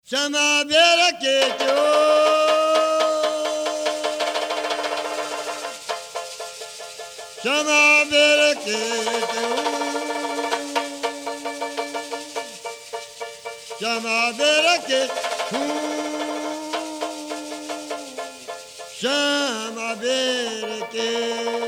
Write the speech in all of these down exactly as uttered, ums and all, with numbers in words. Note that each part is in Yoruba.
Chama beira que teu Chama beira que teu Chama beira que tu Chama beira que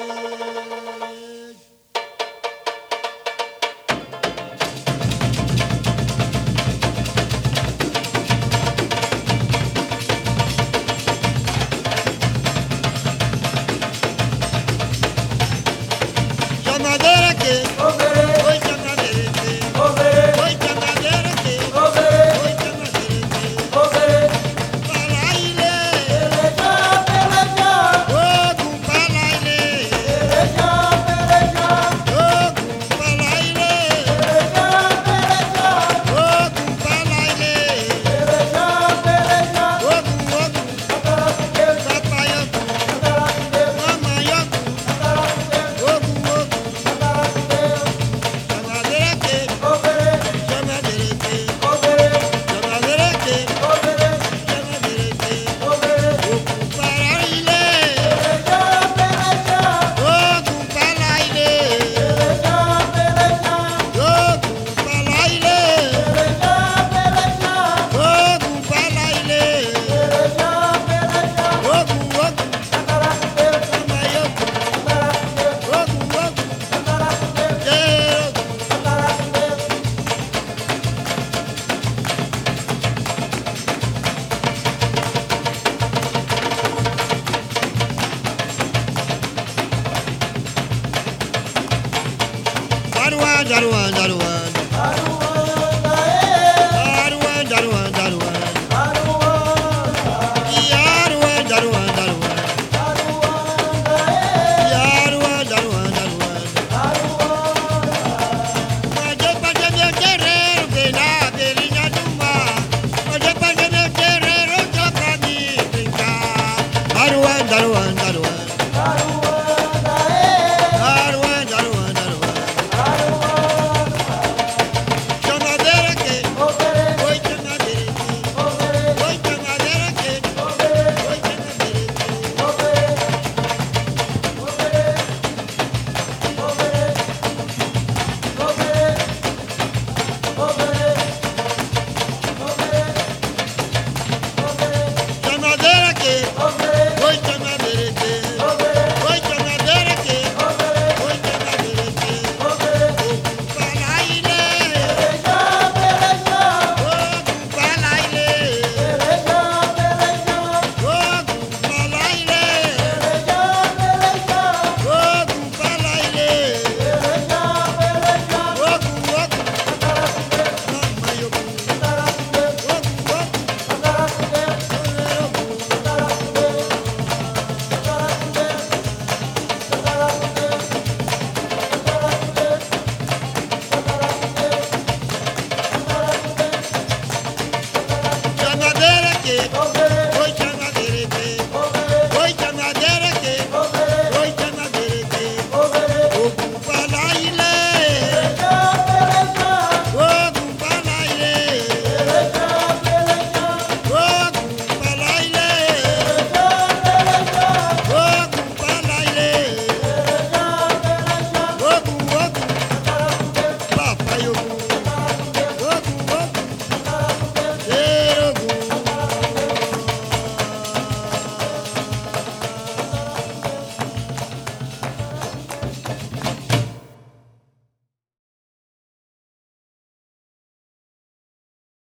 Chamadeira que, oi chamadeira que, oi chamadeira que, oi chamadeira que, para ile, Peleja, peleja, ogu para ile, peleja, peleja, ogu para ile, peleja, ogu para ile, peleja, peleja, ogu ogu, peleja, papai ogu, mamãe ogu, ogu ogu, chamadeira que, chamadeira que, chamadeira que, chamadeira que, ogu para ile. Ogu palaile, ogu palaile, ogu palaile, ogu ogu, amayogu, ogu ogu, yeogu. Jaruan, jaruan, jaruan.